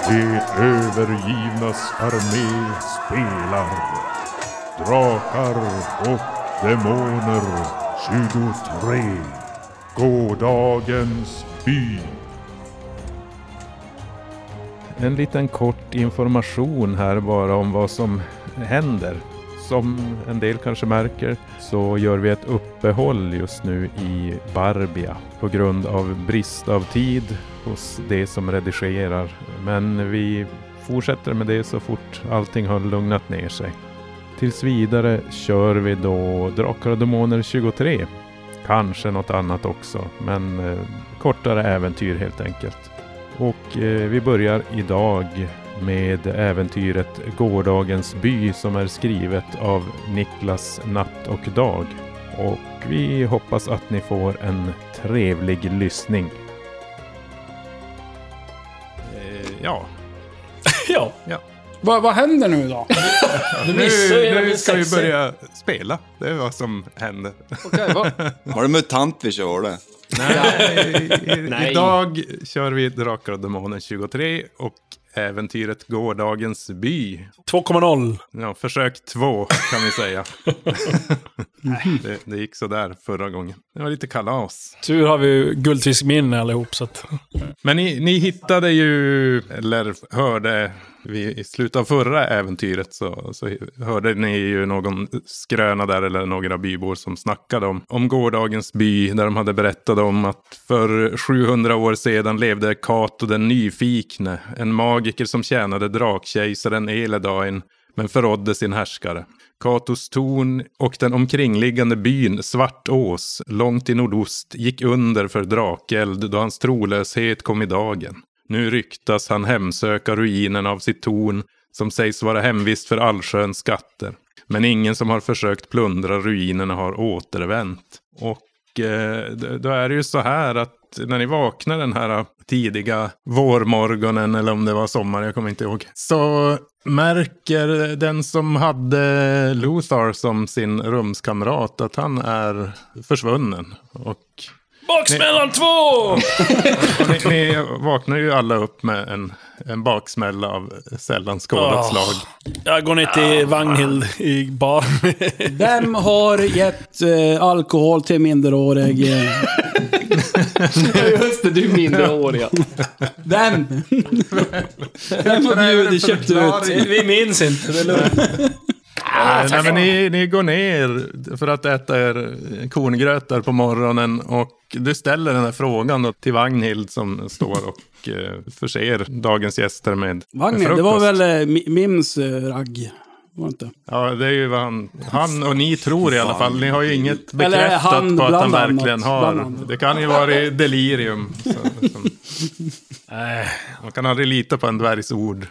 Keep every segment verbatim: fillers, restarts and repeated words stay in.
De övergivnas armé spelar. Drakar och demoner tjugotre. Gårdagens by. En liten kort information här bara om vad som händer. Som en del kanske märker så gör vi ett uppehåll just nu i Barbia på grund av brist av tid hos det som redigerar. Men vi fortsätter med det så fort allting har lugnat ner sig. Tills vidare kör vi då Drakar och Demoner tjugotre. Kanske något annat också, men eh, kortare äventyr helt enkelt. Och eh, vi börjar idag med äventyret Gårdagens by som är skrivet av Niklas Natt och Dag. Och vi hoppas att ni får en trevlig lyssning. Eh, ja. ja. ja. Va, vad händer nu då? nu nu, nu ska vi börja spela. Det är vad som händer. Okej, va? Har du mutant vi kör det? Nej, i, Nej. Idag kör vi Drakar och Demoner tjugotre och äventyret Gårdagens by. två komma noll. Ja, försök två kan vi säga. det, det gick så där förra gången. Det var lite kalas. Tur har vi guldfiskminne allihop. Så att... Men ni, ni hittade ju, eller hörde... Vi, i slutet av förra äventyret så, så hörde ni ju någon skröna där eller några bybor som snackade om, om gårdagens by där de hade berättat om att för sjuhundra år sedan levde Kato den nyfikne, en magiker som tjänade drakkejsaren Eledain men förrådde sin härskare. Katos torn och den omkringliggande byn Svartås långt i nordost gick under för drakeld då hans trolöshet kom i dagen. Nu ryktas han hemsöka ruinen av sitt torn som sägs vara hemvist för allsköns skatter. Men ingen som har försökt plundra ruinerna har återvänt. Och eh, då är det ju så här att när ni vaknar den här tidiga vårmorgonen eller om det var sommar, jag kommer inte ihåg. Så märker den som hade Lothar som sin rumskamrat att han är försvunnen. Och... Baksmällan två! ni, ni vaknar ju alla upp med en, en baksmälla av sällan skådat oh. slag. Jag går ner till Vagnhild i bar. Vem har gett eh, alkohol till minderårig? Just det, du är minderårig. Vem? Vem har bjudit köpt ut? Vi minns inte, det är lugnt. Ah, nej, men ni, ni går ner för att äta er korngrötar på morgonen och du ställer den här frågan då till Vagnhild som står och eh, förser dagens gäster med, Vagnhild, med det var väl eh, Mims eh, ragg? Var inte? Ja, det är ju vad han, han och ni tror i alla fall. Ni har ju inget bekräftat han, på att han verkligen har. Det kan ju vara i delirium. Så, som, äh, man kan aldrig lita på en dvärgs ord.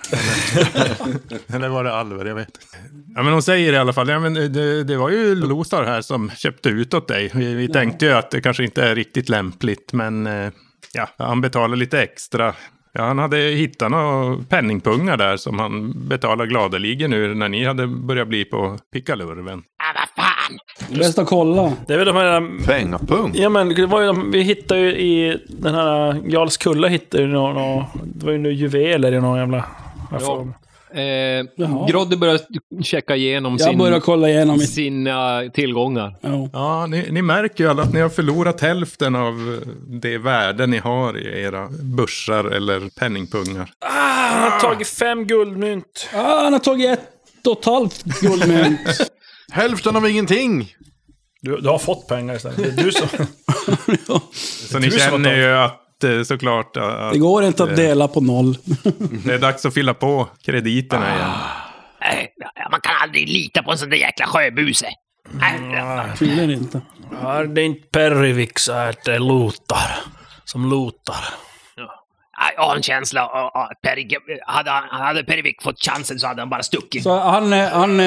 Eller, eller var det Alver, jag vet. Ja, men hon säger i alla fall, ja, men det, det var ju Lothar här som köpte ut åt dig. Vi, vi tänkte ju att det kanske inte är riktigt lämpligt, men ja, han betalar lite extra. Ja, han hade hittat några penningpungar där som han betalar gladeligen nu när ni hade börjat bli på pickalurven. Ah, vad fan! Bäst att kolla. Det är väl de här... Pengapung? Ja, men det var ju de, vi hittade ju i den här Jarlskulla hittade ju några, några, det var ju några juveler i någon jävla... Ja. Eh, Grodde börjar checka igenom Jag sin, börjar kolla igenom sina tillgångar. Ja, ja ni, ni märker ju alla att ni har förlorat hälften av det värde ni har i era börsar eller penningpungar. Ah, han har tagit fem guldmynt. Ah, han har tagit ett och ett halvt guldmynt. Hälften av ingenting! Du, du har fått pengar istället. Det är du som... ja. Så ni känner ju att såklart att, det går inte att dela på noll. Det är dags att fylla på krediterna ah. igen. Nej, man kan aldrig lita på en sån där jäkla sjöbuse. Nej, tydligen inte. Ja, det är inte Perivik så är det Lothar. Som Lothar. Ja. Jag har en känsla att Perivik, hade, hade Perivik fått chansen så hade han bara stuckit. Så han, han,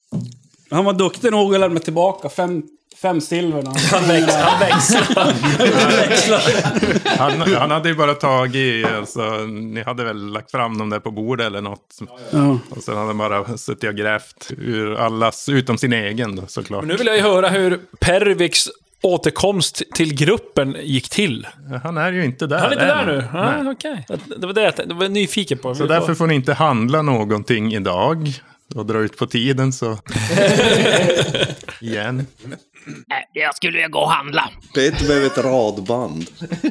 han var duktig nog att lämna tillbaka fem Fem silverna. Han växlar. Han växlar. han, växlar. han, han hade ju bara tagit, alltså, ni hade väl lagt fram dem där på bordet eller något. Ja. Och sen hade han bara suttit och grävt ur allas, utom sin egen då, såklart. Men nu vill jag ju höra hur Perviks återkomst till gruppen gick till. Han är ju inte där. Han är inte än. där nu? Ah, okej. Det var det jag, det var jag nyfiken på. Så därför får ni inte handla någonting idag. Och dra ut på tiden så... Igen. Jag skulle vilja gå och handla. Peter behöver ett radband.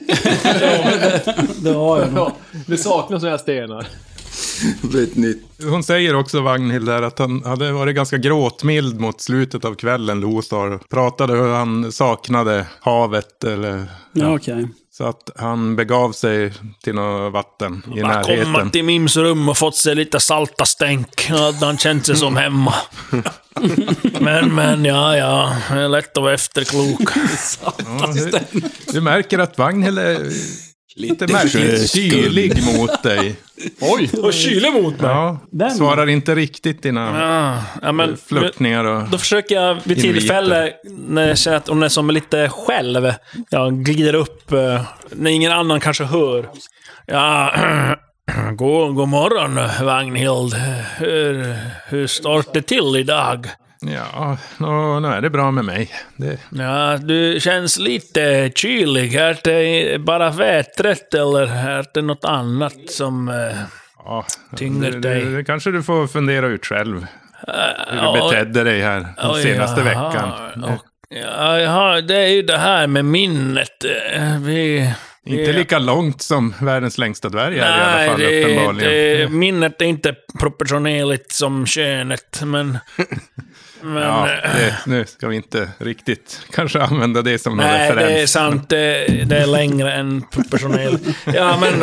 Det har jag nog. Det saknas sådana här stenar. Det är ett nytt. Hon säger också, Vagnhild, där att han hade varit ganska gråtmild mot slutet av kvällen. Losar pratade hur han saknade havet. Eller, Ja, okej. Okay. Så att han begav sig till något vatten i Bara närheten. komma till Mims rum och fått sig lite salta stänk. Hade han känt sig som hemma. men, men, ja, ja. Det är lätt att vara efterklok. Ja, du, du märker att Vagnhild är lite märkligt kylig mot dig. Oj! Och kylig mot mig. Ja, Den. svarar inte riktigt dina Ja, ja, men, flörtningar och... Då försöker jag vid inviter. tillfälle, när jag känner att hon är som lite själv, jag glider upp eh, när ingen annan kanske hör. Ja, god, god morgon, Vagnhild. Hur, hur står det till idag? Ja, nu, nu är det bra med mig. Det... Ja, du känns lite kylig. Är det bara vädret eller är det något annat som eh, Ja, tynger det, dig? det, det kanske du får fundera ut själv. Hur ja, du betedde dig här den oj, senaste jaha. veckan. Och, ja, jaha, det är ju det här med minnet. Eh, Vi... Inte lika långt som världens längsta dvärg är i alla Nej, fall, det, uppenbarligen. det, minnet är inte proportionerligt som könet, men... men Ja, det, nu ska vi inte riktigt kanske använda det som någon nej, referens. det är sant. Det, det är längre än proportionellt. Ja, men...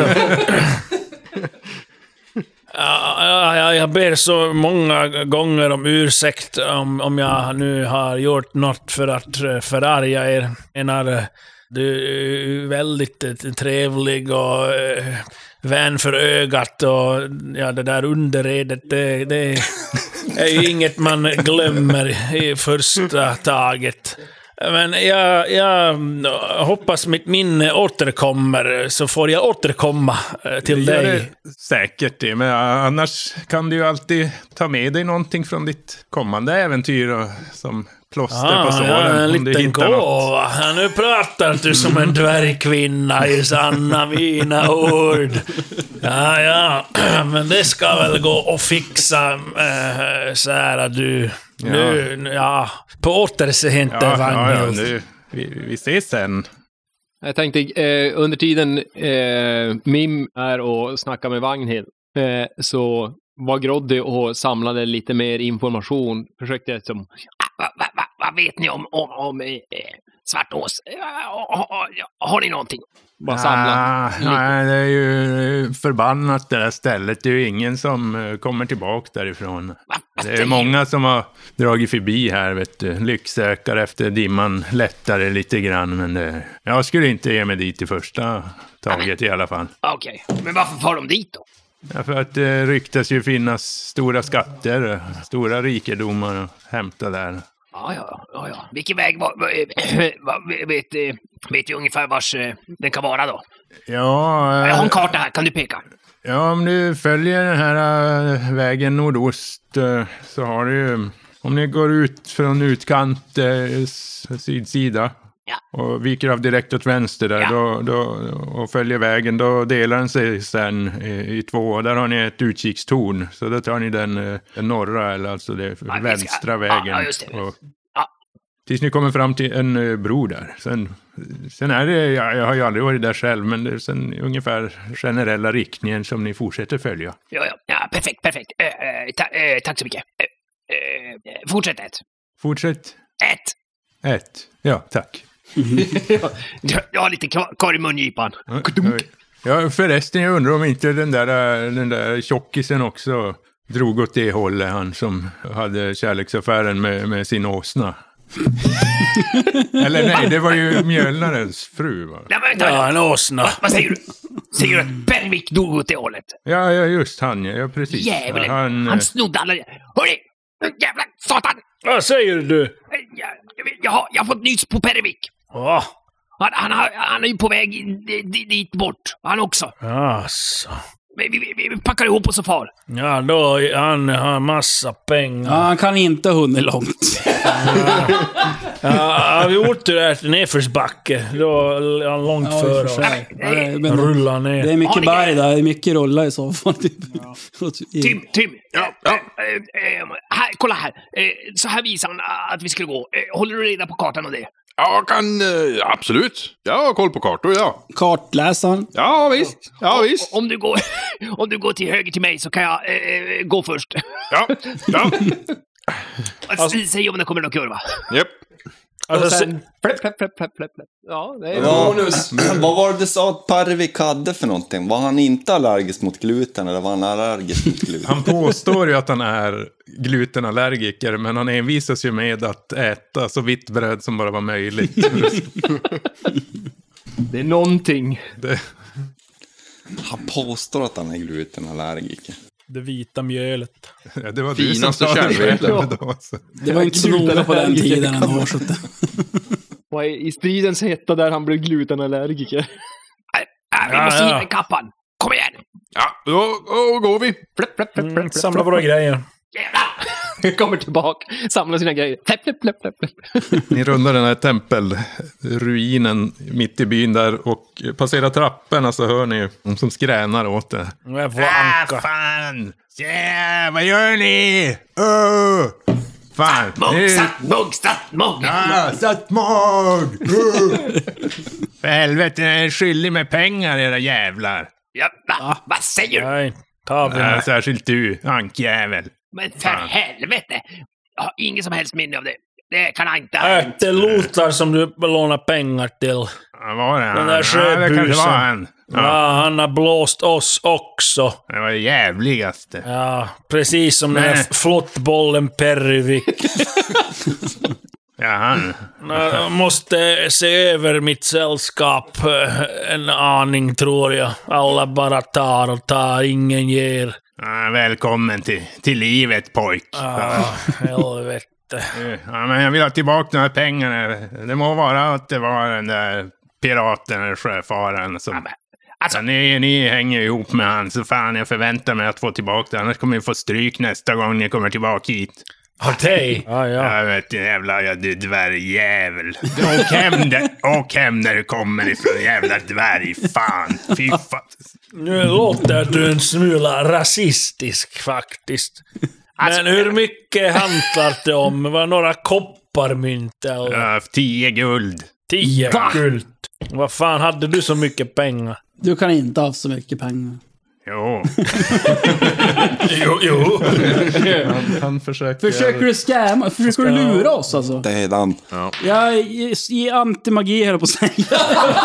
Ja, ja, jag ber så många gånger om ursäkt om, om jag nu har gjort något för att förarga er. Menar, du är väldigt trevlig och äh, vän för ögat och ja, det där underredet, det, det är ju inget man glömmer i första taget. Men jag, jag hoppas mitt minne återkommer, så får jag återkomma till Det gör dig. det säkert det, men annars kan du ju alltid ta med dig någonting från ditt kommande äventyr och, som plåster på såren. Ja, en om du liten hittar något. gåva. Ja, nu pratar du som en dvärgkvinna i sanna mina ord. Ja, ja, men det ska väl gå att fixa, äh, så här att du... Ja. Nu, ja, på återseende, Ja, ja, ja, Vagnhild. nu, vi, vi ses sen. Jag tänkte, eh, under tiden eh, Mim är och snackar med Vagnhild, eh, så var Groddy och samlade lite mer information. Försökte liksom... Vad va, va, va vet ni om, om, om eh, Svartås? Har, har ni någonting? Bara samla. Ah, nej, det är ju förbannat det där stället. Det är ju ingen som eh, kommer tillbaka därifrån. Va, vad Det är säger många som har dragit förbi här, vet du. Lycksökare efter dimman lättare lite grann. Men det, jag skulle inte ge mig dit i första taget i alla fall. Okej, men varför far de dit då? Ja, för att det ryktas ju finnas stora skatter, stora rikedomar att hämta där. Ja, ja, ja, ja. Vilken väg var, var, vet, eh, vet du ungefär vars eh, den kan vara då? Ja, Jag har en eh, karta här, kan du peka? ja, om du följer den här eh, vägen nordost eh, så har du ju, om ni går ut från utkant eh, s- sydsida Ja. och viker av direkt åt vänster där Ja. då, då, och följer vägen, då delar den sig sen i, i två. Där har ni ett utkikstorn, så då tar ni den, eh, den norra, eller alltså det vi ska- vänstra ja, vägen. ja, just det. Och, Ja. tills ni kommer fram till en eh, bro där. Sen, sen är det, jag, jag har ju aldrig varit där själv, men det är sen ungefär generella riktningen som ni fortsätter följa. Ja, ja, ja, perfekt, perfekt. Eh, eh, ta, eh, tack så mycket. Eh, eh, fortsätt ett. Fortsätt. Ett. Ett. Ja, tack. Jag, jag har lite kvar, kvar i mungipan. Ja, förresten, jag undrar om inte den där, den där tjockisen också drog åt det hållet, han som hade kärleksaffären med, med sin åsna. Eller nej, det var ju mjölnarens fru, va? Nej, men vänta, Ja, en åsna. vad, vad säger du? Säger du att Bergvik dog åt det hållet? Ja, ja, just han, ja, ja precis. Djävulen, Ja, han, han, snodde alla... Hörni! Jävla satan! Vad säger du? Jag, jag, jag, har, jag har fått nys på Bergvik. Ja, Han, han, har- han är ju på väg di- di- dit bort. Han också. alltså. vi, vi, vi packar ihop oss och far. Ja, då han har massa pengar. Ja, han kan inte ha hunnit långt. Ja, har vi gjort det där till nedförsbacke, då är han långt Ja, före i och för oss. sig. Ja, det- men Rullar ner. Det är Har mycket ni berg grejer? där, det är mycket rulla i så fall. Typ. Tim, Tim. Ja, ja. Eh, eh, här, kolla här. Eh, så här visar han att vi skulle gå. Eh, håller du reda på kartan och det? Ja, kan... Eh, absolut. Jag har koll på kartor, ja. Kartläsaren. Ja, visst. Ja, visst. Om du går, om du går till höger till mig så kan jag eh, gå först. Ja, ja. Alltså, säg om det kommer någon kurva. Japp. Alltså, Och se- sen... Fläpp, fläpp, fläpp, fläpp, fläpp. Ja, det är Ja, bonus. vad var det du sa att Parvik hade för någonting? Var han inte allergisk mot gluten eller var han allergisk mot gluten? Han påstår ju att han är glutenallergiker, men han envisas ju med att äta så vitt bröd som bara var möjligt. Det är någonting. Det, Han påstår att han är glutenallergiker. det vita mjölet. ja, det var Finaste du som sa det kärnvete. själv då. Så. Det var inte så noga på den tiden ändå. Så att... Och i stridens hetta där han blev glutenallergiker. Äh, äh, vi Ja, måste ja. hitta en kappan. Kom igen. Ja, då, då går vi. Fläpp, fläpp, fläpp, Mm, fläpp, samla fläpp, våra grejer. Jävlar. kommer tillbaka, samlar sina grejer. Fläpp, fläpp, fläpp, fläpp. Ni rundar den här tempelruinen mitt i byn där och passerar trapporna så hör ni de som skränar åt det. Jag får anka. fan! Ja, vad gör ni? Oh! Fan! Mugg, satt mugg, satt mugg. Ah, satt mag! För helvete, jag är skyldig med pengar, era jävlar. Ja, va, vad säger du? Nej, ta vi Ja, med. särskilt du, ankjävel. Men för helvete. Jag har ingen som helst minne av det. Det kan jag inte ha hänt. Äte Lotar som du lånar pengar till. Ja, var det han? Den där Ja, det kanske sjöbusen. var han. Ja. Ja, han har blåst oss också. det var det jävligaste. Ja, precis som den Nej. där flottbollen Perryvik. Ja, han. Jag måste se över mitt sällskap eh, en aning, tror jag. Alla bara tar och tar, ingen ger. Ja, välkommen till, till livet, pojk. Ah, helvete. Ja, men jag vill ha tillbaka de här pengarna. Det må vara att det var den där piraten eller sjöfararen som... Alltså, Ja, ni, ni hänger ihop med han, så fan jag förväntar mig att få tillbaka det. Annars kommer ni få stryk nästa gång ni kommer tillbaka hit. Okej. Ja, ja. Jag vet jävla, ja, du dvärgjävel. Åk hem, där, åk hem där du kommer ifrån, jävla dvärg. Fan, fy fan. Nu låter du en smula rasistisk faktiskt. Alltså, Men hur mycket handlar det om? Var det några kopparmynt eller Ja, tio guld. tio guld? Vad fan, hade du så mycket pengar? Du kan inte ha så mycket pengar. Jo. Jo, jo. Han, han försöker... Försöker du scamma? Försöker du lura oss alltså? Det är han. Jag ger antimagi här på att säga.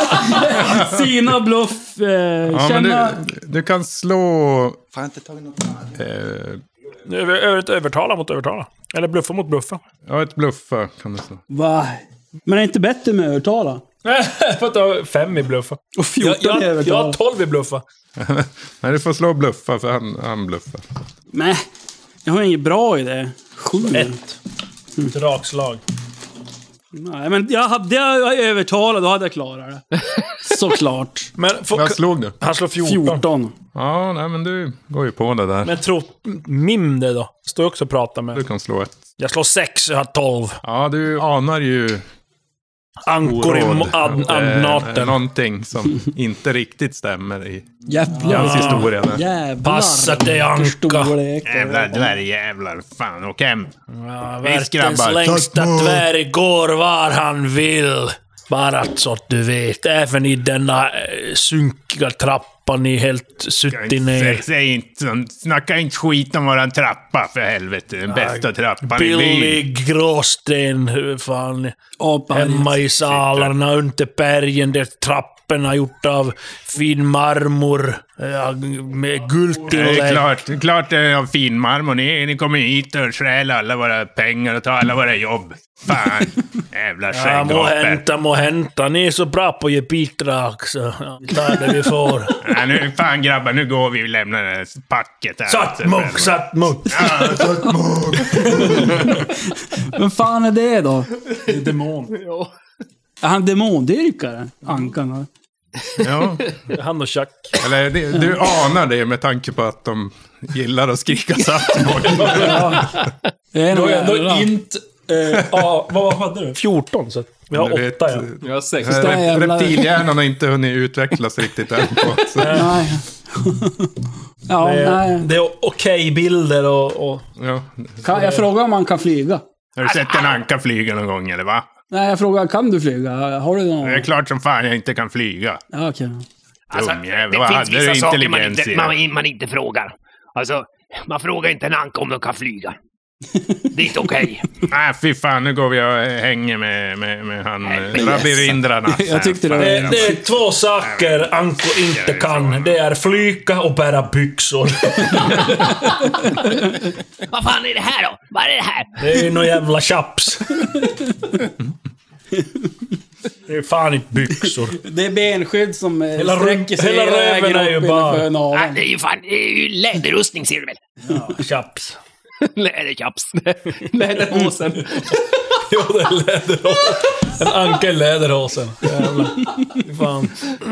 Sina bluff. Eh, Ja, men känna... du, du kan slå... Får jag inte tagit något här? Eh, Över, över, övertala mot övertala. Eller bluffa mot bluffa. ja, ett bluffa kan du slå. Va? Men är det inte bättre med övertala? Jag får ta fem i bluffa. Och fjorton jag, i jag, övertala. jag har tolv i bluffa. Nej, du får slå bluffa för han, han bluffar. Nej, jag har inget bra i det. Sju. Ett. Drakslag. Nej, men jag hade jag övertalat, då hade jag klarat det. Såklart. Men får, Vad slog du? han slår fjorton. fjorton. Ja, nej men du går ju på det där. Men tro, Mim det då. Står jag också och pratar med. Du kan slå ett. Jag slår sex, jag har tolv. Ja, du anar ju Ankor i mo- ad- att det är andnaten. någonting som inte riktigt stämmer i Jävlar. hans historia. Där. Jävlar. Passa dig, Anka. Storlek. Jävla dvärgjävlar. Fan, åk hem. Ja, Visst, världens grabbar. längsta dvärg går var han vill. Bara så att du vet. Även i denna eh, sunkiga trappan ni helt suttit ner. Säg, säg inte, snacka inte skit om våran trappa för helvete. Den bästa trappan i byn. Billig gråsten, hur fan. Apa. Hemma i salarna under bergen där trapporna gjort av fin marmor. Ja, med Det är guldinlägg. klart, det är klart det är av fin marmor. Ni, ni kommer hit och stjäl alla våra pengar och tar alla våra jobb. Fan, jävla Ja, må skäggapper. hämta, må hämta. Ni är så bra på att ge bidrag, så ja, vi tar det vi får. Ja, nu, fan grabbar, nu går vi och lämnar det här packet här. Satt mugg, satt mugg. Ja, satt mugg. Vem fan är det då? Demon. Är han demondyrkare? Ankan? Ja, Han och Chuck. eller det, du anar det med tanke på att de gillar att skrika satt. Det är Då nog är ändå jävla- inte... Eh, ja, vad hade du? fjorton, så vi har Du åtta, vet, ja. Jag har sex. där jävla- Reptilhjärnan har inte hunnit utvecklas riktigt än. På, så. Nej. Ja, Det är, nej. det är okej bilder och... och Ja. Kan, jag frågar om man kan flyga. Har du sett en anka flyga någon gång, eller va? Nej, jag frågar, kan du flyga? Har du någon? Det är klart som fan jag inte kan flyga. Ja, okej. Alltså, Dumjävel, det vad finns hade vissa du saker man intelligens inte, i? man, man inte frågar. Alltså, man frågar inte en anka om de kan flyga. Det är inte okej. Nej, fy fan, nu går vi och hänger med, med, med han Helvete. Rabirindrarna. Jag tyckte det var- det, det är två saker Anko inte kan. Det är flyga och bära byxor. Vad fan är det här då? Vad är det här? Det är ju någon jävla chaps. Det är fan inte byxor. Det är benskydd som eh, Hela sträcker sig hela röven vägen är ju upp bara- innanför Ah, naveln. det är ju fan, det är ju läderrustning ser du väl? Ja, chaps. Läderchaps. Läderhosen. Jo, det är läderhosen. En anka i läderhosen. Jävlar. Fy fan.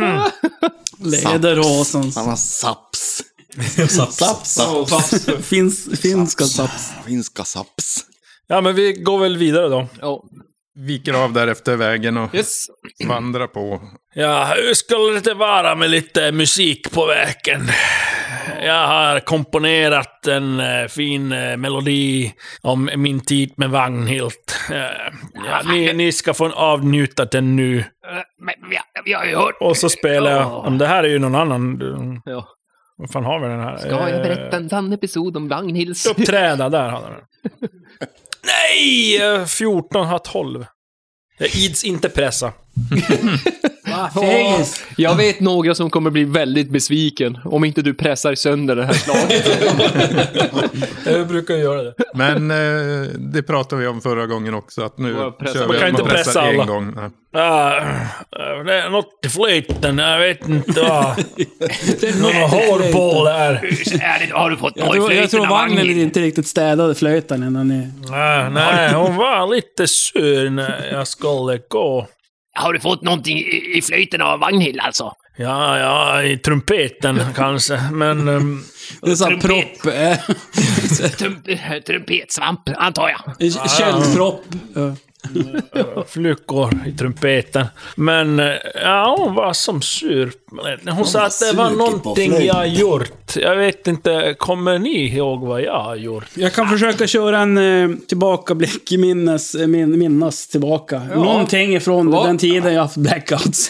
Läderhosen. Han har saps. Saps. Saps. Finns, finska saps. Finska saps. Ja, men vi går väl vidare då. Ja. Viker av där efter vägen och Yes. vandrar på. Ja, hur skulle det vara med lite musik på vägen? Jag har komponerat en eh, fin eh, melodi om min tid med Vagnhild. Eh, ja, ni, ni ska få avnjuta den nu. Eh, Men vi har, vi har ju hört... Och så spelar jag... Åh. Om det här är ju någon annan... du- Ja. Vad fan har vi den här? Ska jag berätta en sann episod om Vagnhilds? Eh, uppträda, där har den. Nej! eh, fjorton har tolv. Jag ids inte pressa. Va, fegis. Jag vet några som kommer bli väldigt besviken om inte du pressar sönder det här slaget. Jag brukar göra det. Men eh, det pratade vi om förra gången också. Att nu Bara pressa. kör Man vi kan att inte man pressar pressa alla. en gång. Nej. Ja, det är något i flöjten, jag vet inte vad. Någon hårboll där. Är det, har du fått Jag något i tror, jag flöjten tror av Vagnhild Vagnhild? inte riktigt städade flöjten innan ni... Nej, nej, hon var lite sur när jag skulle gå. Har du fått någonting i, i flöjten av Vagnhild alltså? Ja, ja, i trumpeten kanske, men... Um, Det är så här Trumpet. propp. eh, Trump, trumpetsvamp, antar jag. Köldpropp. Ja. flyckor i trumpeten. Men eh, ja, hon var som sur. Hon sa att det var sugen på någonting flöjt. jag gjort. Jag vet inte, kommer ni ihåg vad jag har gjort? Jag kan försöka köra en eh, tillbakablick i minnes, eh, min, minnas tillbaka. Någonting ifrån Va? den tiden jag haft blackouts.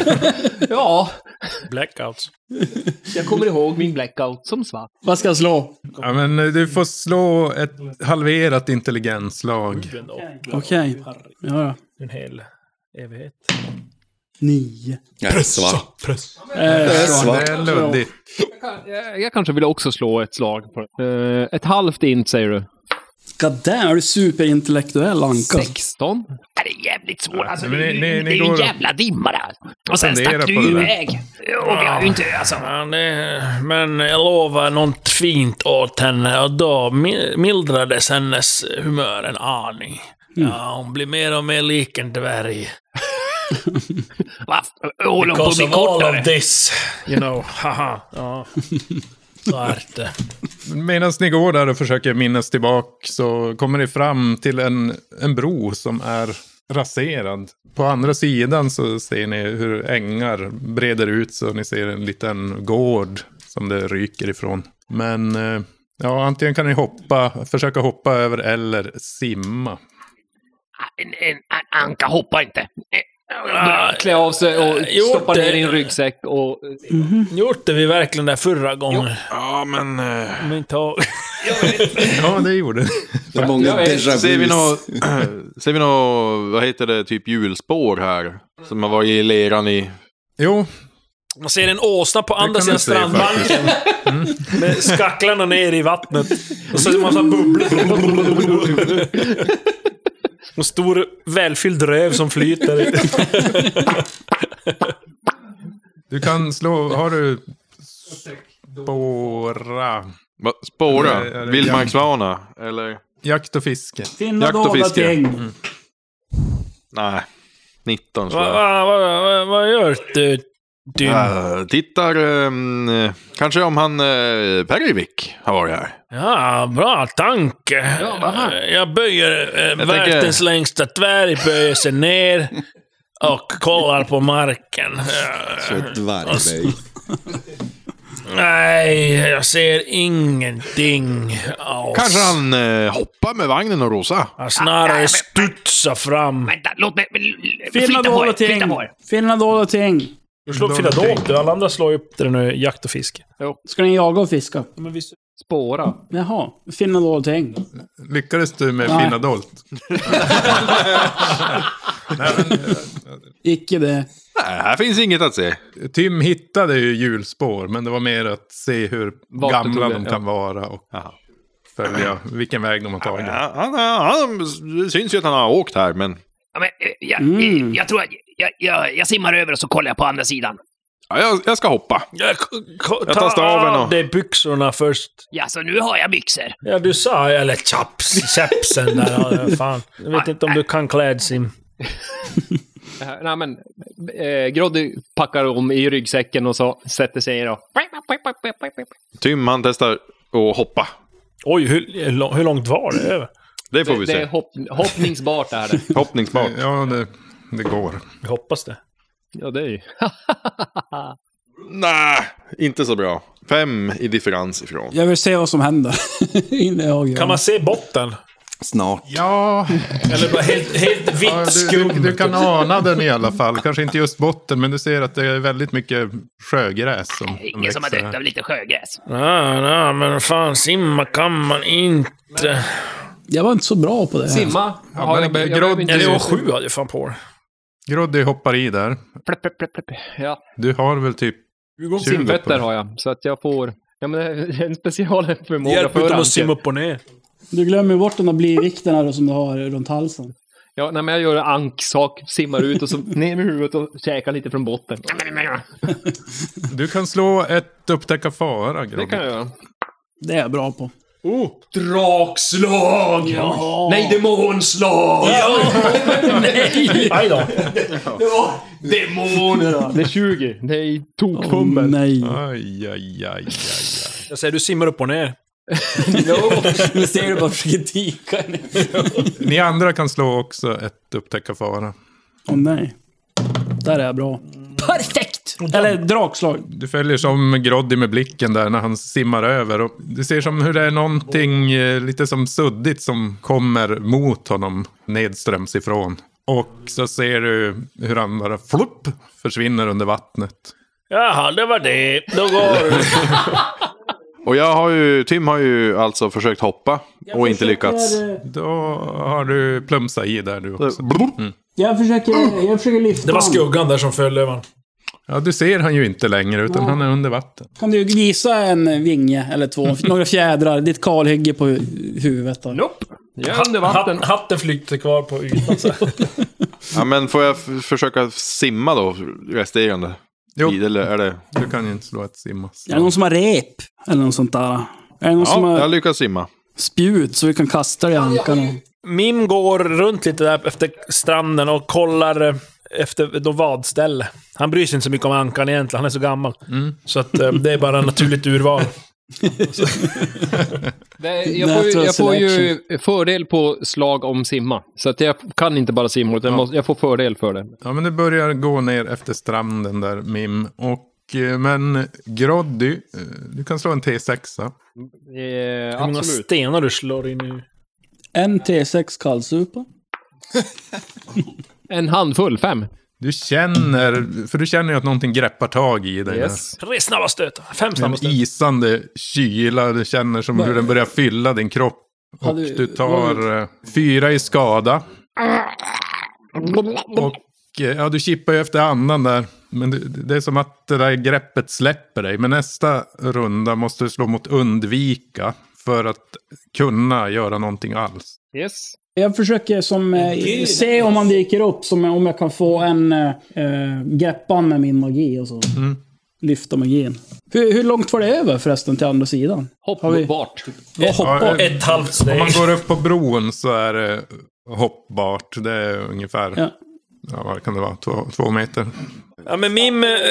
Ja, Blackouts. jag kommer ihåg min blackout som svart. Vad ska jag slå? Ja, men eh, du får slå ett halverat intelligensslag. Okej. Ja, ja. En hel evighet. Nio. Jag är svart. Eh, svart. Det är luddigt. Jag, jag kanske vill också slå ett slag på det. Eh, ett halvt int säger du. God damn, är du superintellektuell, Anka? sexton. Det är jävligt svårt. Alltså, men det, ni- det, ni- det ni är ju går en och- jävla dimma där. Och sen Fundera stack du på det där. iväg. Och vi har ju inte... Alltså, Ja, det, men jag lovar något fint åt henne och då mi- mildrades hennes humör en aning. Ja, hon blir mer och mer lik en dvärg. va? Håller hon på att Because bli of all kortare? of this, you know, haha. Ja, så är det. Medan ni går där och försöker minnas tillbaka så kommer ni fram till en, en bro som är raserad. På andra sidan så ser ni hur ängar breder ut så ni ser en liten gård som det ryker ifrån. Men eh, ja, antingen kan ni hoppa, försöka hoppa över eller simma. En, en, en anka hoppar inte. Ja, Klä av sig och gjort stoppa det. ner i en ryggsäck och... gjorde vi verkligen det förra gången? Ja, men... Eh, Om inte ihåg. ja, det gjorde det. Det är många Jag vet. déjà Ser vi vus. något, ser vi något, vad heter det, typ hjulspår här? Som har varit i leran i... Jo, Man ser en åsna på andra kan sidan du se, strandbanken. Med skacklarna ner i vattnet. Och så är det en massa bubblor. En stor välfylld röv som flyter. du kan slå... Har du... Spåra... Va, spåra? Eller- eller- Vildmarksvana? Eller? Jakt och fiske. Finna Jakt och dolda fiske. ting. Nej. nitton tror Vad jag. va, va, va, vad gör du? Tim. Uh, tittar um, kanske om han uh, Perivik har varit här. Ja, bra tanke. Ja, jag böjer eh, Jag världens tänker- längsta dvärg, böjer sig ner och kollar på marken. Så ett dvärgböj. Nej, jag ser ingenting alls. Kanske han uh, hoppar med vagnen och rosa. Han snarare studsar fram. Vänta, låt mig... Finna Flytta på dolda er, flytta ting. på er. Finna dolda ting. Du slår fyra dolt, alla andra slår upp det nu, jakt och fiske. Ska ni jaga och fiska? Men vi... Spåra. Jaha, finna dolda ting. Lyckades du med Nej. fina dolt? Nej, men, Icke det. Nej, här finns inget att se. Tim hittade ju hjulspår, men det var mer att se hur Vart det gamla tog de det, kan vara och Jaha. följa vilken väg de har tagit. Ja, han, han, det syns ju att han har åkt här, men Ja, men, eh, jag, Mm. eh, jag tror att jag, jag, jag simmar över och så kollar jag på andra sidan. ja, jag, jag ska hoppa. Ja, k- k- Jag tar staven av och- dig byxorna först. Ja, så nu har jag byxor. Ja, du sa, eller chaps, chapsen där, ja, fan. Jag vet inte om du kan klädsim. Eh, Nej, men eh, Groddy packar om i ryggsäcken och så sätter sig då. Tim, han testar att hoppa. Oj, hur, hur långt var det över? Det får vi Det, det se. är hopp, hoppningsbart är det. Hoppningsbart. Ja, det, det går. Jag hoppas det. Ja, det är ju. Nej, inte så bra. Fem i differens ifrån. Jag vill se vad som händer. Innan jag avgör. Kan man se botten? Snart. Ja, Eller bara helt, helt vitt ja du, skum? du, du kan ana den i alla fall. Kanske inte just botten, men du ser att det är väldigt mycket sjögräs som, som Ingen som har växer dött här. av lite sjögräs. Nej, nej, men fan, simma kan man inte. Jag var inte så bra på det. här. Simma. Ja, Har men jag, det- jag, Groddy- behöver inte- Ja, det var sju hade jag fan på det. Groddy hoppar i där. Plepp, plepp, plepp, plepp. Ja, Du har väl typ tjugo simfötter på- har jag. Så att jag får... Ja, men det är en specialförmåga Hjälp för utan att Anke. simma upp och ner. Du glömmer bort den där blyvikten då som du har runt halsen. Ja, nej, men jag gör en anksak, simmar ut och så ner med huvudet och käkar lite från botten. Du kan slå ett upptäcka fara, Det Groddy. kan jag göra. Det är jag bra på. Oh, drakslag! Ja. Nej, demonslag! Nej! Aj då. Demoner då! Det är tjugo. Nej, Åh, tokfummel. nej. Aj, aj, aj, aj, aj. Jag säger, du simmar upp och ner. Nu ser du bara försöker tika. Ni andra kan slå också ett upptäcka fara. Åh nej. Där är jag bra. Perfekt! Eller drakslag. Du följer som Groddy med blicken där när han simmar över. Och du ser som hur det är någonting eh, lite som suddigt som kommer mot honom nedströms ifrån. Och så ser du hur han bara flupp försvinner under vattnet. Jaha, det var det. Då går det. Och jag har ju, Tim har ju alltså försökt hoppa och inte lyckats. Då har du plumsat i där du också. Mm. Jag försöker, jag försöker lyfta Det var honom. skuggan där som föll över. Ja, du ser han ju inte längre utan han är under vatten. Kan du visa en vinge eller två? Några fjädrar, ditt kalhygge på hu- huvudet då. Nope. Jag är under vatten. Hatten, hatten flyter kvar på ytan. Så. Ja, men får jag f- försöka simma då resterande Jo. tid, eller är det? Du kan ju inte slå ett simma. Är det någon som har rep? Eller något sånt där? Är det någon som Ja, har jag lyckas simma. spjut så vi kan kasta det i ankan? Och... Mim går runt lite där efter stranden och kollar eh, efter de vadställe. Han bryr sig inte så mycket om ankan egentligen, han är så gammal. Så att eh, det är bara naturligt urval. Det, jag får, ju, Natural jag får ju selection. fördel på slag om simma. Så att jag kan inte bara simma, utan jag, måste, jag får fördel för det. Ja, men du börjar gå ner efter stranden där, Mim. Och, eh, men Groddy, eh, du kan slå en T sex. Eh, Hur många absolut. stenar du slår in i? En T sex kallsupa. En handfull, fem. Du känner, för du känner ju att någonting greppar tag i dig. Yes. Tre snabba stötar. Fem En snabba stötar. isande kyla, du känner som hur den börjar fylla din kropp. Och Hade- du tar eh, fyra i skada. Och eh, ja, du chippar ju efter andan där. Men det, det är som att det där greppet släpper dig. Men nästa runda måste du slå mot undvika för att kunna göra någonting alls. Yes. Jag försöker som, eh, se om han dyker upp, som om jag kan få en eh, greppan med min magi och så. Mm. Lyfta magin. Hur, hur långt var det över förresten till andra sidan? Har vi- Hoppbart. Ja, hoppa. Ja, Ett halvt Om steg. man går upp på bron så är det hoppbart. Det är ungefär, ja. Ja. vad kan det vara, två, två meter. Ja, men Mim... eh,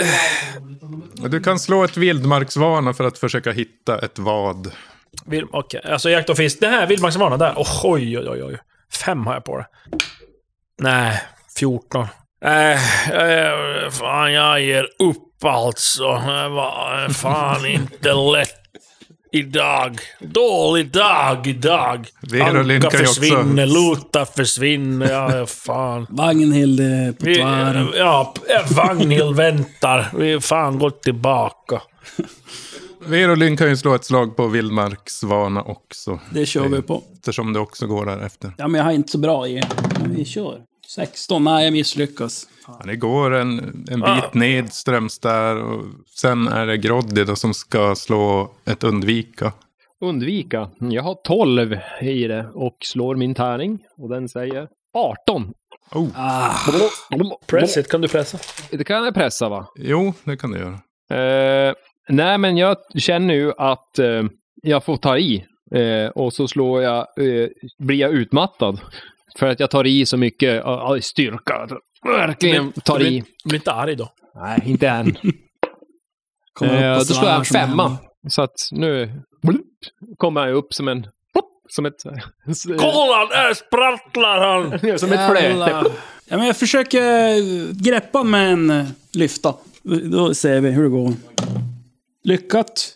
Du kan slå ett vildmarksvana för att försöka hitta ett vad. Vill, okej, alltså jakt och fisk. Det här, vildmarksvana där. Oh, oj, oj, oj. Fem har jag på det. Nej, fjorton. Nej, äh, fan, jag ger upp alltså. Det var fan inte lätt idag. Dålig dag idag. Verolyn Anka kan ju också- försvinner, Luta försvinner. Ja, fan. Vagnhild eh, på Vi, tvären. ja, Vagnhild väntar. Vi har fan gått tillbaka. Verolyn kan ju slå ett slag på vildmarksvana också. Det kör vi på. Eftersom det också går därefter. Ja, men jag har inte så bra i. Men vi kör. sexton, nej jag misslyckas. Ja, det går en, en bit nedströms där. Och sen är det Groddy då som ska slå ett undvika. Undvika. Jag har tolv i det och slår min tärning. Och den säger arton. Oh. Ah, Press it, kan du pressa? Det kan jag pressa, va? Jo, det kan du göra. Eh, nej, men jag känner ju att eh, jag får ta i. Eh, och så slår jag, eh, blir jag utmattad. För att jag tar i så mycket uh, styrka. Verkligen tar i. Du blir inte arg då? Nej, inte än. kommer upp eh, och då slår jag en svär som femma. hemma. Så att nu blup, kommer jag upp som en... Pop, som ett... Kolla, där sprattlar han! som ett flöte. Ja, men jag försöker greppa med en eh, lyfta. Då ser vi hur det går. Lyckat.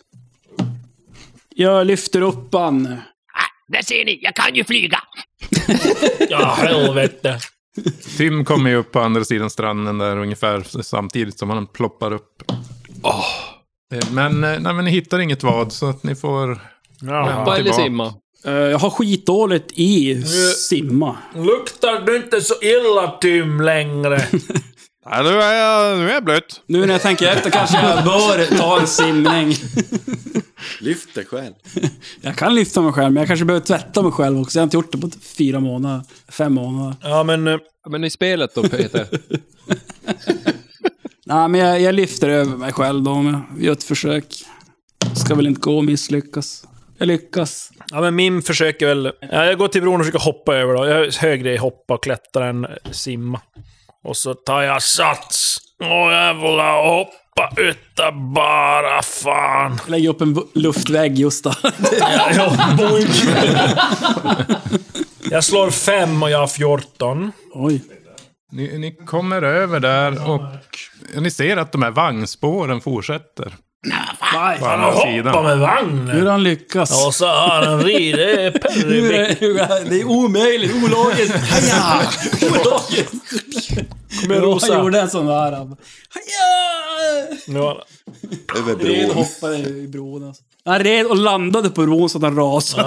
Jag lyfter upp han. Ah, där ser ni, jag kan ju flyga. Ja, helvete. Tim kommer ju upp på andra sidan stranden där ungefär samtidigt som han ploppar upp. Oh. Men, eh, nej, men ni hittar inget vad så att ni får... Ja. Hoppa eller tillbaka. simma. Eh, Jag har skitdåligt i simma. Luktar du inte så illa, Tim, längre? Ja, nu är jag, nu är jag blöt. Nu när jag tänker efter kanske jag bör ta en simning. Lyft dig själv. Jag kan lyfta mig själv, men jag kanske behöver tvätta mig själv också. Jag har inte gjort det på fyra månader, fem månader. Ja, men... eh, Men i spelet då, Peter? Nej, men jag, jag lyfter över mig själv då om jag gör ett försök. Ska väl inte gå och misslyckas. Jag lyckas. Ja, men min försöker väl... Ja, jag går till bron och försöker hoppa över då. Jag är högre i hoppa och klättra än simma. Och så tar jag sats. Och jävla hoppa utan bara fan. Jag lägger upp en v- luftvägg just där. Ja, ja, boink. Jag slår fem och jag har fjorton. Oj. Ni, ni kommer över där och ni ser att de här vagnspåren fortsätter. På Han andra har hoppat sidan. med Hur vagnen. han lyckas. Och så har han ridit. Det är Hur är, Perry. hur är, det är omöjligt, ologiskt. Haja! Ologiskt. Kommer Jag Rosa. gjorde en sån där. Haja! Ja. Över Red bron. hoppade i bron. Alltså. Han red och landade på bron så att han rasade.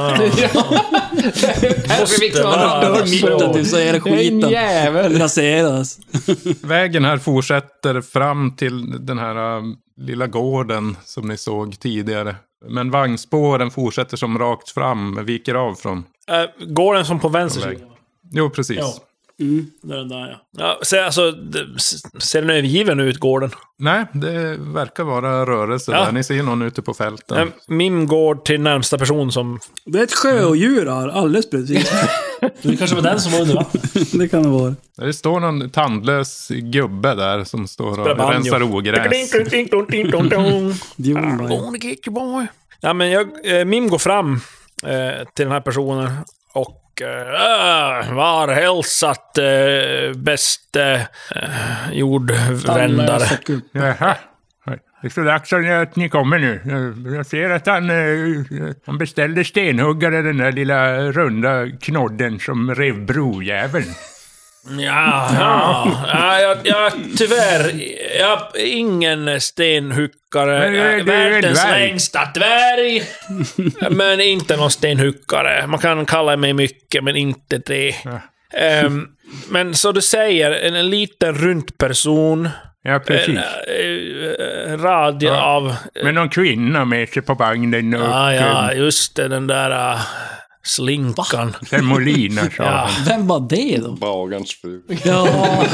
Här fick man vara en dörr så. Mitten typ så är det En skiten. jävel. Raseras. Vägen här fortsätter fram till den här äh, lilla gården som ni såg tidigare. Men vagnspåren fortsätter som rakt fram, viker av från Äh, går den som på vänster väg. sida? Jo, precis. Ja. Mm, det är den där ja. Ja, ser, alltså, det- ser den övergiven ut, gården? Nej, det verkar vara rörelse Ja. där. Ni ser någon ute på fälten. Äh, Min går till närmsta person som... Det är ett sjödjur här, alldeles precis. Det kanske var den som var under vatten. Det kan det vara. Det står någon tandlös gubbe där som står och rensar ogräs. Dion bara. Gonna get you, boy. Ja, men jag, eh, Mim går fram eh, till den här personen och eh, var hälsat eh, bäste eh, jordvändare. Jaha. Det är så dags att ni kommer nu. Jag ser att han, eh, han beställde stenhuggare, den där lilla runda knodden som rev brojäveln. Ja, ja. ja jag, jag, tyvärr, jag är ingen stenhuckare. Men det- Jag är det är ju en världens dvärg. längsta dvärg. Men inte någon stenhuckare. Man kan kalla mig mycket, men inte det. Ja. Ehm, men så du säger, en, en liten runt person. Ja, precis. En, eh, en radie Ja. av... Med någon kvinna med sig på vagnen och Ja, ja, eh, just det, den där uh, slinkan. semolina, sa Ja. han. Vem var det då? Bagarns fru. Ja.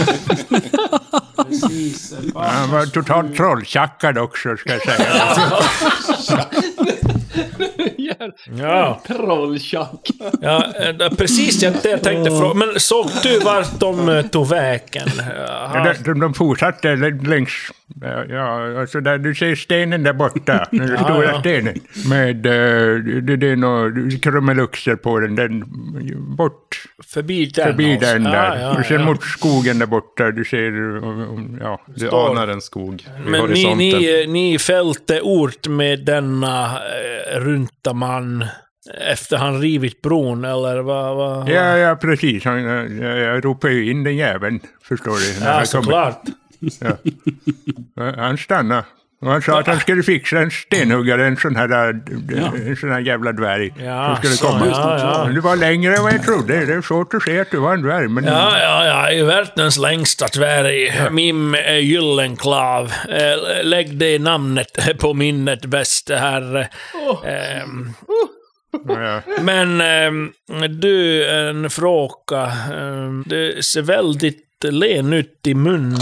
Precis. Han var totalt trolltjackad också, ska jag säga. Ja. Trolltjack. Ja, eh, precis jag, jag tänkte fråga. Men såg du vart de eh, tog vägen? Ja, de, de fortsatte längs... Ja, alltså där du ser stenen där borta. Den Ja, stora ja. stenen. Med uh, det, det är några krumeluxer på den. Den bort... Förbi den. Förbi också. den där. Ja, ja, och sen ja. mot skogen där borta. Du ser... um, Ja, Du Står- anar en skog vid Men ni, horisonten. ni, ni fällde ort med denna eh, runta man efter han rivit bron, eller vad? vad? ja, ja, precis. Han, jag, jag ropade ju in den jäveln, förstår du. när Ja, han kom. såklart. Ja. Han stannade. Och han sa att han skulle fixa en stenhuggare, en sån här, en sån här jävla dvärg Ja, som skulle så, komma. ja, ja. Men du var längre än vad jag trodde. Det är svårt att se att du var en dvärg. Men Ja, ja, ja, i världens längsta dvärg. Mim eh, Gyllenklav. Eh, lägg det namnet på minnet, bäste herre. Ehm, ja. men ehm, du, en fråga. Ehm, det ser väldigt len ut i munnen.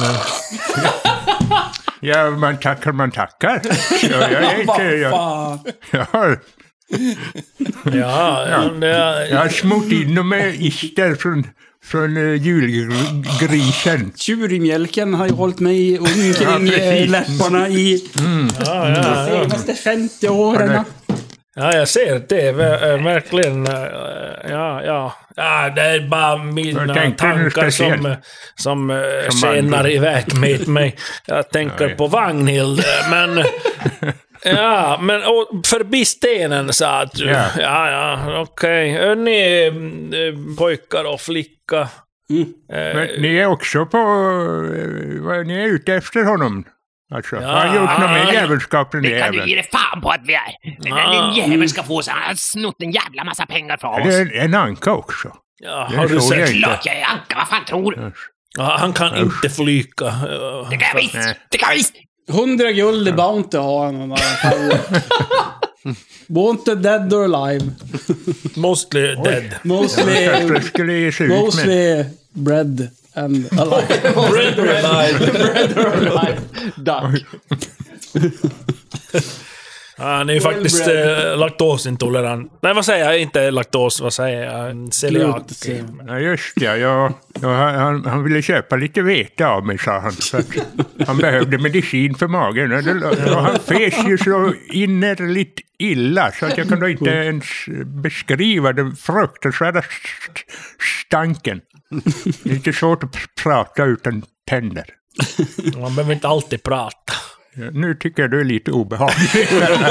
ja, man tackar, man tackar. Ja, jag är inte... Jag, Fan. jag, har, Ja, ja. Det, jag har smort in dem med ister från, från uh, julgrisen. Tjurmjölken har ju hållit mig omkring Ja, precis. eh, läpparna i ja, de ja, ja. senaste femtio åren. Ja, jag ser det. är ver- äh, verkligen... äh, Ja, ja. Ja, det är bara mina Jag tänkte nu tankar speciellt. som, som, äh, Som skenar vandrar. iväg med mig. Jag tänker Ja, på Vagnhild, men... Ja, men och förbi stenen sa du. Ja. Ja, ja, okej. Okay. Ni äh, pojkar och flicka. Äh, Men ni är också på... Uh, vad, ni är ute efter honom. Alltså, Ja. har han gjort något mer jävelskap än det Det kan du jäveln? ge dig fan på att vi är. Den Ah. din jävel ska få så han har snott en jävla massa pengar från Det oss. är en anka också. ja, det har du såg jag sett? inte. Klart jag är anka, vad fan tror du? Ja, han kan inte flyga. Det kan jag visst, Nej. det kan jag visst. Hundra guld i Bounty har han. den där Kalle. Wanted dead or alive. Mostly dead. Mostly, Kanske skulle ge sig ut med. mostly bread and alive. Bread or alive. Bread or alive. Duck. Ja, han är ju faktiskt eh, laktosintolerant. Nej, vad säger jag? Inte laktos, vad säger jag? Celiak. Ja, just ja. ja, ja han, han ville köpa lite vete av mig, sa han. Så att han behövde medicin för magen. Och, det, och han fes ju så innerligt illa så att jag kan då inte ens beskriva den fruktansvärda st- stanken. Det är lite svårt att pr- prata utan tänder. Man behöver inte alltid prata. Ja, nu tycker jag du är lite obehaglig.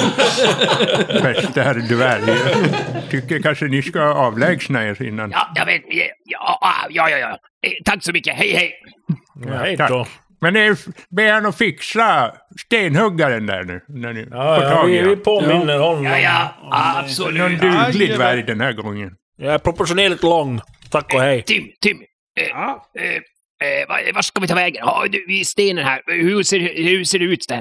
Bästa herr dvärg. Jag tycker kanske ni ska avlägsna er innan. Ja, jag vet. Ja, ja, ja, ja. ja. Eh, Tack så mycket, hej hej. Ja, hej tack. då. Men ni be han att fixa stenhuggaren där nu. När ni får Ja, ja, tag i vi, vi honom. påminner honom. Ja, ja, Någon absolut. duglig dvärg den här gången. Jag är proportionellt lång. Tack och hej. Tim, Tim. Eh, eh, eh, var, var ska vi ta vägen? Ja, du, vid stenen här. Hur ser, hur ser det ut, Sten?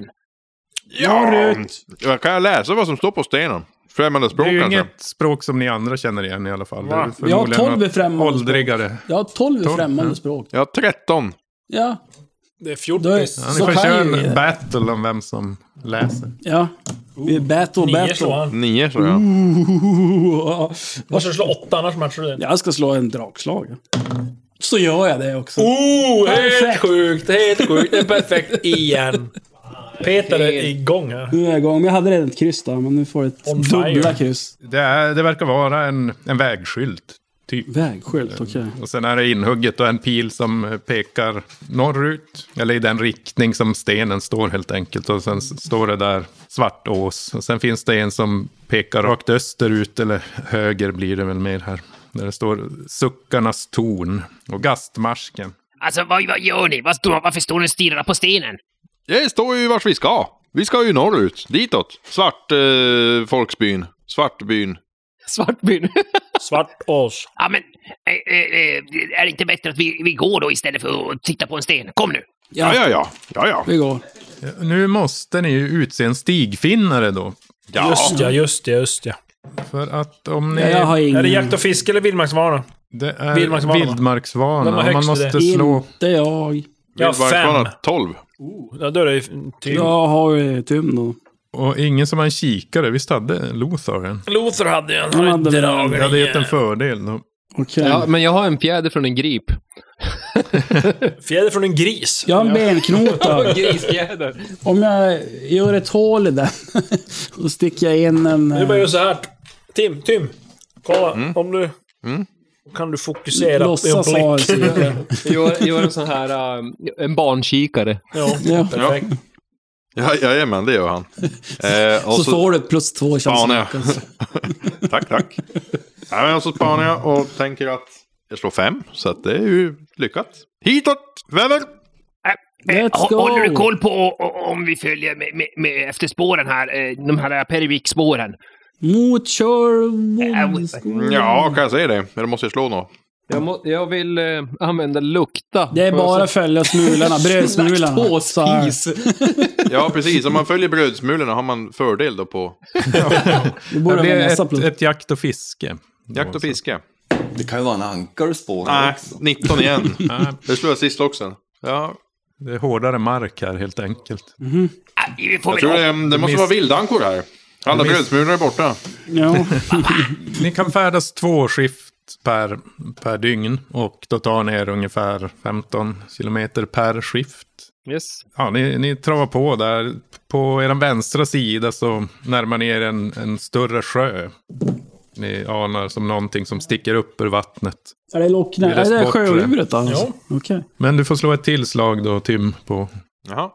Ja, Rut. Ja, kan jag läsa vad som står på stenen? Främmande Det språk är ju kanske? inget språk som ni andra känner igen i alla fall. Det är Va? Vi har förmodligen tolv något främmande språk. åldrigare. Jag har tolv Tolv, främmande ja. språk. Ja, tretton. Ja, Det är då är, fjortis. Ja, ni så får kan köra ju... en battle om vem som läser. Ja. Vi är battle, Nio slår battle. han. Nio, så ja. Ooh. Måste du slå åtta, annars matchar du den. Jag ska slå en dragslag. Så gör jag det också. Oh, helt Perfekt. sjukt, helt sjukt. Det är perfekt igen. Peter är igång här. Nu är jag igång. Men jag hade redan ett kryss där, men nu får jag ett On fire. dubbla kryss. Det, är, det verkar vara en, en vägskylt, typ. Vägskylt, okej. Och sen är det inhugget och en pil som pekar norrut. Eller i den riktning som stenen står helt enkelt. Och sen står det där Svartås. Och sen finns det en som pekar rakt österut. Eller höger blir det väl mer här. Där det står Suckarnas torn och Gastmarsken. Alltså, vad, vad gör ni? Vad står, varför står ni och stirrar på stenen? Det står ju vart vi ska. Vi ska ju norrut. Ditåt. Svart eh, folksbyn. Svartbyn. Svartbyn. Svartås. Ja, men eh, eh, är det inte bättre att vi, vi går då istället för att titta på en sten? Kom nu! Ja, ja, ja. Ja, ja. Vi går. Nu måste ni ju utse en stigfinnare då. Ja. Just ja, just det, just ja. För att om ni... Ja, jag har ingen... Är det jakt och fiske eller vildmarksvana? Det är Vildmarksvana. vildmarksvana. Vem har Man högst i måste det? slå... Inte jag. Jag har fem. tolv. Ja, då är det ju till. Jag har ju Tum då. Och ingen som har en kikare, visst hade Lothar en? Lothar hade ju en. Han hade väl- dragit Det hade gett igen. en fördel då. Okej. Ja, men jag har en fjäder från en grip. Fjäder från en gris. Jag har en benknota. Grisfjäder. Om jag gör ett hål i den, då sticker jag in en... Nu bara gör så här. Tim, Tim. Kolla, om du... Kan du fokusera låtsas på ha en blick. sida. Gör, gör en sån här, uh, en barnkikare. Ja, Ja. perfekt. Ja, jajamän, det gör han. Eh, och Så får du ett plus två spanar jag. chans. Tack, tack. Ja, men så spanar jag och tänker att jag slår fem. Så att det är ju lyckat. Hitåt, vänner! Eh, Let's hå- go. Håller du koll på o- o- om vi följer med, med, med efter spåren här, eh, de här Pervik-spåren? Mot kör... mot- Ja, kan jag säga det? Eller måste jag slå något? Jag, må, jag vill uh, använda lukta. Det är bara att följa smulorna, brödsmulorna. Så här. Ja, precis. Om man följer brödsmulorna har man fördel då på Det Det borde blir vara nästa ett, plus. ett jakt och fiske. jakt och fiske. Det kan ju vara en ankare spår Nej, också. nitton igen. Nej, Det slår jag sist också. Ja, det är hårdare mark här helt enkelt. Ah, vi får jag väl tror ha- det, det måste vara vildankor här. Alla brödsmulor är borta. Ja. Ni kan färdas två skift per, per dygn och då tar ni er ungefär femton kilometer per skift. Yes. Ja, ni, ni travar på där. På er vänstra sida så närmar ni er en, en större sjö. Ni anar som någonting som sticker upp ur vattnet. Är det locknä? Det är Är det bortre. sjödjuret alltså? Ja. Okej. Men du får slå ett tillslag då, Tim, på Jaha.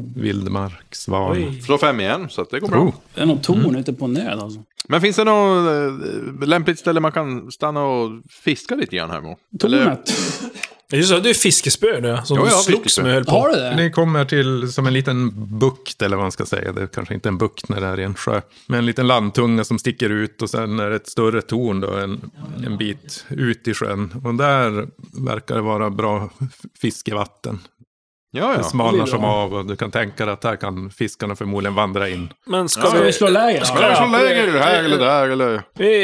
vildmarksvan. Slå fem igen, så att det går bra. Oh. Det är någon torn ute på nöd alltså. Men finns det något eh, lämpligt ställe man kan stanna och fiska lite grann här med? Tornet? Det är så, det är fiskespö det, som Jo, du ja, slogs fiskespö. med höll på. Har du det? Ni kommer till som en liten bukt, eller vad man ska säga. Det är kanske inte en bukt när det är i en sjö. Men en liten landtunga som sticker ut och sen är det ett större torn då, en, en bit ut i sjön. Och där verkar det vara bra fiskevatten. Ja, Det ja. smalnar som av och du kan tänka dig att här kan fiskarna förmodligen vandra in. Men ska Ska vi... vi slå läger? Ska vi slå läger här eller där eller?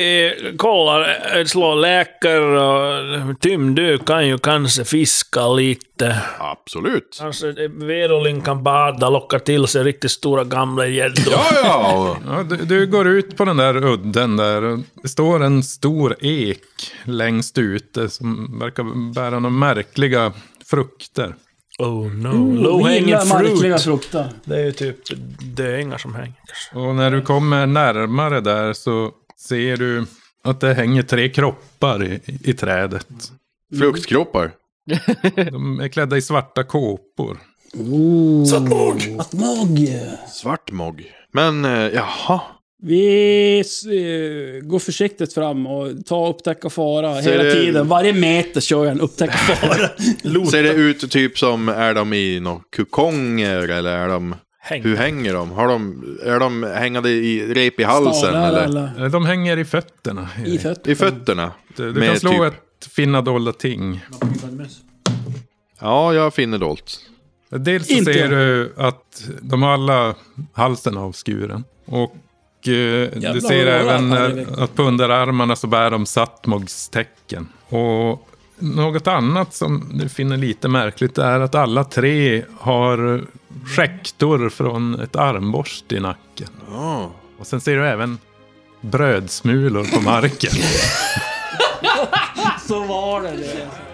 Vi kollar, eh, slår läkare och Tim, du kan ju kanske fiska lite. Absolut. Kanske Verolin kan bada, locka till sig riktigt stora gamla gäddor. Ja, ja. Ja, du, du går ut på den där udden där. Och det står en stor ek längst ute som verkar bära några märkliga frukter. Oh no, Oh, low vi hanging gillar märkliga fruit. frukter. Det är ju typ döingar som hänger. Och när du kommer närmare där så ser du att det hänger tre kroppar i, i trädet. Fruktkroppar. De är klädda i svarta kåpor. Oh. Svartmogg. Svartmogg. Men, eh, jaha. Vi eh, går försiktigt fram och tar upptäcka fara Ser hela det- tiden. Varje meter kör jag en upptäcka fara. Ser det ut typ som, är de i några kukonger eller är de, Häng. hur hänger de? Har de, är de hängande i rep i halsen Stavar eller? eller De hänger i fötterna. i fötterna. I fötterna? Du, du Med kan slå typ- ett finna dolda ting. Ja, jag finner dolt. Dels så Inte. ser du att de har alla halsen avskuren. Och eh, du ser vad även det är. eh, att på underarmarna så bär de Sattmogs tecken. Och något annat som du finner lite märkligt är att alla tre har skäktor från ett armborst i nacken. Oh. Och sen ser du även brödsmulor på marken. Så var det det.